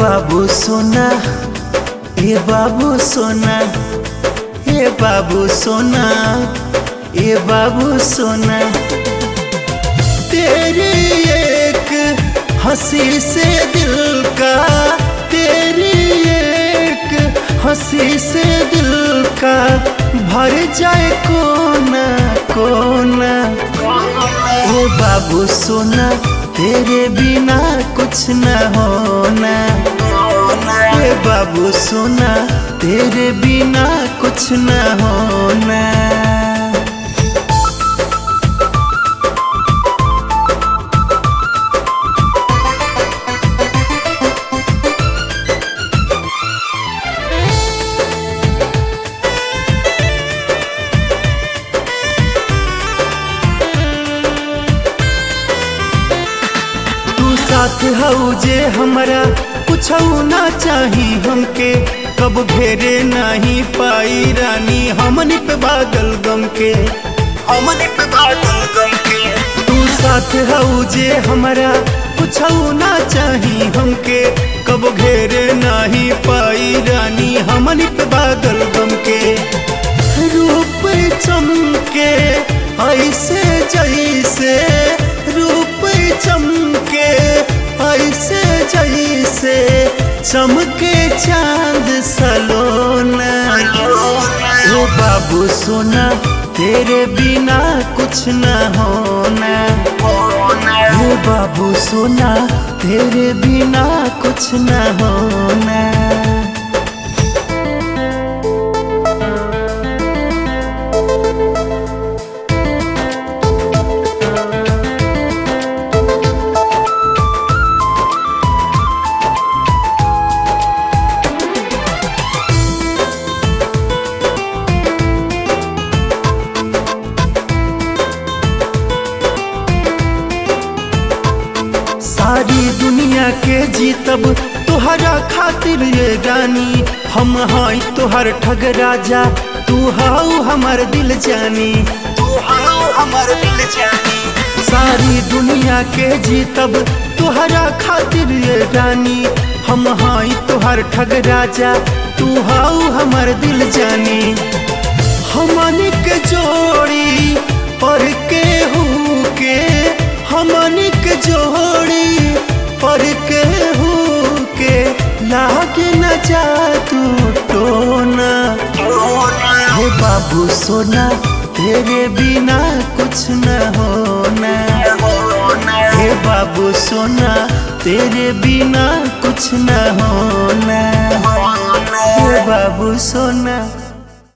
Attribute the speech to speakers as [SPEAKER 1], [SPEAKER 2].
[SPEAKER 1] बाबू सोना, ए बाबू सोना, ए बाबू सोना, ए बाबू सोना। तेरी एक हंसी से दिल का, तेरी एक हंसी से दिल का भर जाए कोना कोना। ए बाबू सोना, तेरे बिना कुछ न होना। ए बाबू सोना, तेरे बिना कुछ न होना। साथ हऊ जे हमरा कुछ ना चाही हमके, कब घेरे नहीं पाई रानी हमनी पे बादल गम के, हमनी पे बादल गम के। तू साथ हऊ जे हमरा कुछ ना चाही हमके, कब घेरे नहीं पाई रानी हमनी पे बादल गम के। रूप चमके ऐसे जैसे, रूप चमके ऐसे जैसे चमके चांद सलोना। ओ बाबू सोना, तेरे बिना कुछ न होना। ओ बाबू सोना, तेरे बिना कुछ न होना। सारी दुनिया के जीतब तुहरा खातिर ये रानी, हम हाई तुहर ठग राजा, तू हाउ हमर दिल जानी, तू हाउ हमर दिल जानी। सारी दुनिया के जीतब तुहरा खातिर ये रानी, हम हाई तुहर ठग राजा, तू हाउ हमर दिल जानी। हमनी के जोड़ी पर के हूँ के, हमनी के जोड़ी पर के हूँ के लागे न जा तू टोना। हे बाबू सोना, तेरे बिना कुछ न होना। हे बाबू सोना, तेरे बिना कुछ न होना। हे बाबू सोना।